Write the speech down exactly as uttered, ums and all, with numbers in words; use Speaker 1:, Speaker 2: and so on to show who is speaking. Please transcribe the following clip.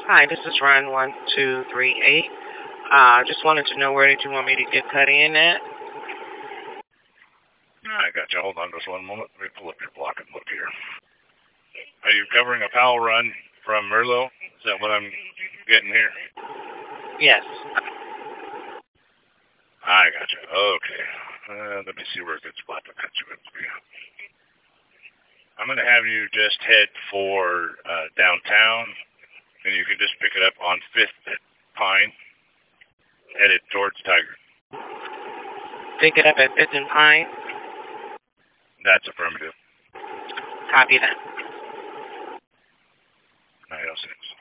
Speaker 1: Hi, this is Run one two three eight. Uh, just wanted to know where did you want me to get cut in at?
Speaker 2: I got you. Hold on just one moment. Let me pull up your block and look here. Are you covering a Powell run from Merlot? Is that what I'm getting here?
Speaker 1: Yes.
Speaker 2: I got you. Okay. Uh, let me see where a good spot to cut you in for you. I'm going to have you just head for uh, downtown, and you can just pick it up on fifth at Pine, headed towards Tiger.
Speaker 1: Pick it up at Fifth and Pine.
Speaker 2: That's affirmative.
Speaker 1: Copy that.
Speaker 2: nine oh six.